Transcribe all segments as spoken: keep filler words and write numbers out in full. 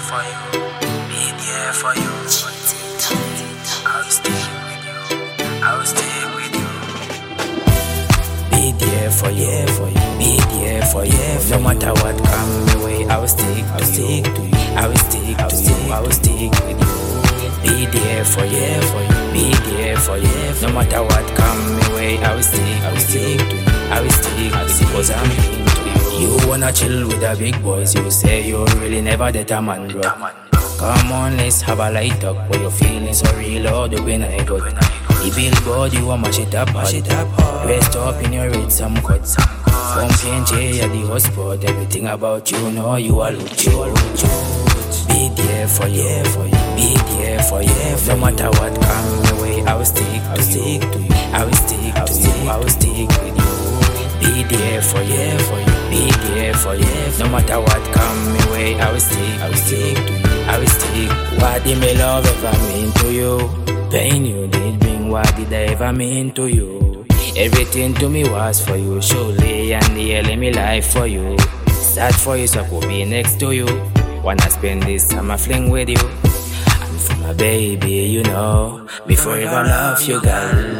for you, be there for you. I will stay with you, I will stay with you. Be there for you, for you, be there for you. No matter what come my way, I will stick to stick to you. I will stick to you, I will stick with you. Be there for you, for you, be there for you. No matter what come my way, I will stick, I will stick to you. I will stick with you, cause I'm into you. You wanna chill with the big boys, you say you really never did a man, bro. Come on, let's have a light talk, where you feeling so real, oh, the when I got the billboard, you want mash it up, mash it up hard. Dressed up in your red, some cut, some cut. From P N J at the hotspot, everything about you, know you are look, you are look, you. Be there for you, for you, be there for you. No matter what come my way, I will stick, I will stick to you. I will stick to you, I will stick with you. Be there for you, for you, be there for you. No matter what come my way, I will stick, I will stick to you. I will stick. What did my love ever mean to you? Pain you did bring, what did I ever mean to you? Everything to me was for you, surely, and nearly me life for you. Sad for you, so I could be next to you. Wanna spend this summer fling with you. And for my baby, you know, before ever love you, girl.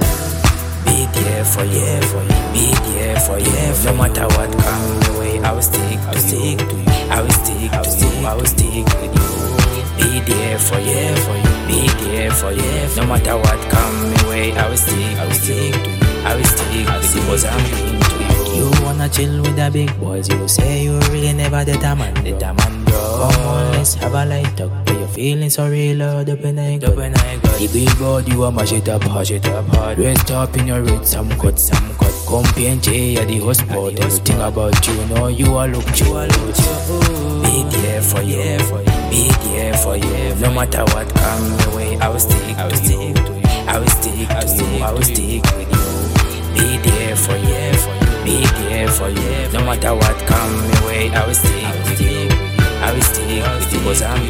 Be there for you, for you, be there for you. No matter what come my way, I will stick, I will stick to you. I will stick to you, I will stick with you. Be there for you, for you, be there for you. No matter what come my way, I will stick, I will stick to you. I will stick with you, cause I'm into you. You wanna chill with the big boys, you say you really never did a man, did a man, bro. Come on, let's have a light talk, where you feeling so real, oh, the when I got the billboard, you want mash it up, mash it up hard. Dressed up in your red, some cut, some cut. Come P N J at the hotspot, everything about you, know you are look, you are look, you. Be there for you, for you, be there for you. No matter what come my way, I will stick, I will stick to you. I will stick to you, I will stick with you. Be there for you, for you, be there for you. No matter what come my way, I will stick with you. I will stick with you, cause I'm